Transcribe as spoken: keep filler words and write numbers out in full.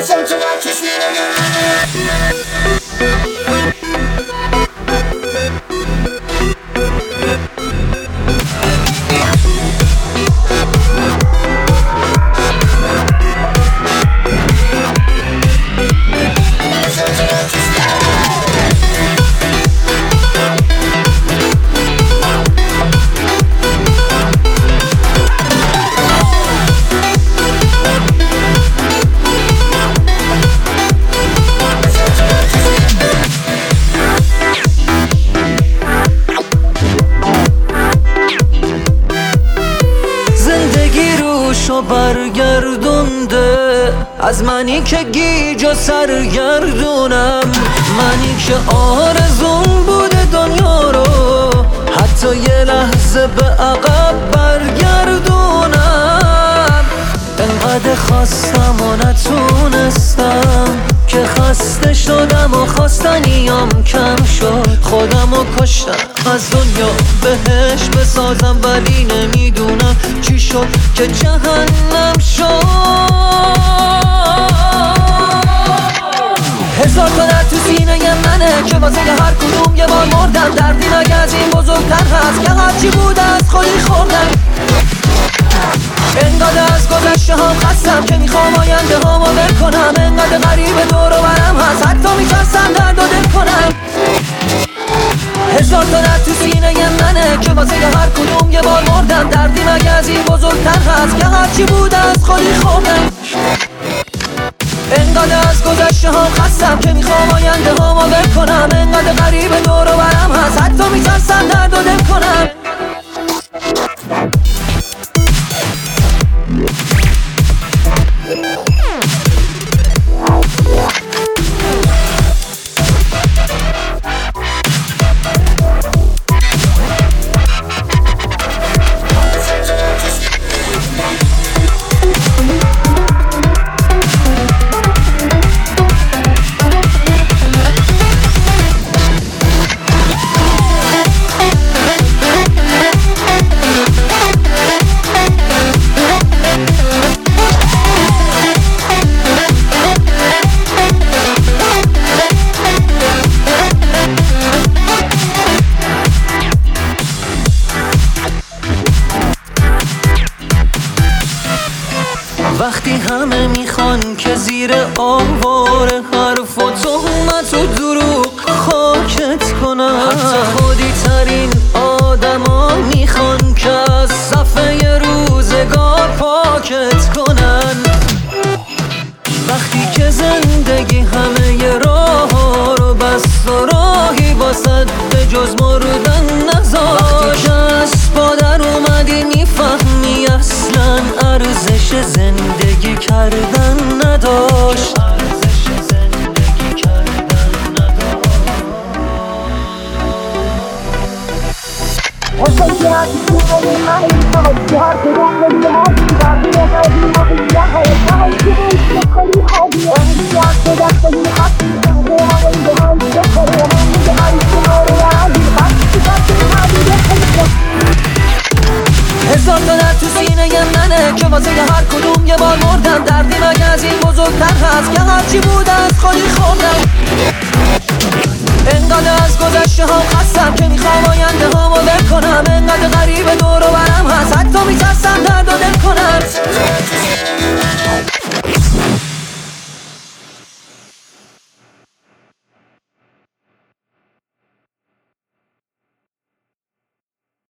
برگردونده از منی که گیج و سرگردونم، منی که آرزون بوده دنیا رو حتی یه لحظه به عقب برگردونم. انقدر خواستم و نتونستم که خسته شدم و خواستنیام کم شد، خودم رو کشتم از دنیا بهش بسازم، ولی نمیدونم چی شد که جهنم شد. هزار تا درد تو سینه منه که واسه هر کدوم یه بار مردم، دردی مگه از این بزرگتر هست که هرچی بوده از خودی خوردم. انقدر از گذشته هم خستم که میخوام آینده هامو ول کنم، انقدر غریبه دور و برم هست حتی میترسم درد و دل کنم. هزار تا درد تو سینه منه که واسه هر کدوم یه بار مردم، دردی مگه از این بزرگتر هست که هرچی بوده از خودی خوردم. انقدر از گذشته هم خستم که میخوام آینده هامو ول کنم، انقدر غریبه دور و برم هست حتی میترسم درد و دل کنم. وقتی همه میخوان که زیر آوار حرف و تهمت و دروغ خاکت کنن، حتی خودی ترین آدما میخوان که از صفحه روزگار پاکت کنن. وقتی که زندگی همه راه ها رو بست و راهی واسد به جز مردن نذاشت، وقتی که از پادر اومدی میفهمی اصلا ارزش زندگی کردن نداشت. هزار تا درد تو سینه منه که واسه هر کدوم یه بار مردم، دردی مگه از این بزرگتر هست که هرچی بوده از خودی خوردم. انقدر از گذشته هم خستم که میخوام آینده هامو ول کنم، انقدر غریبه دور و برم هست حتی میترسم درد و دل کنم.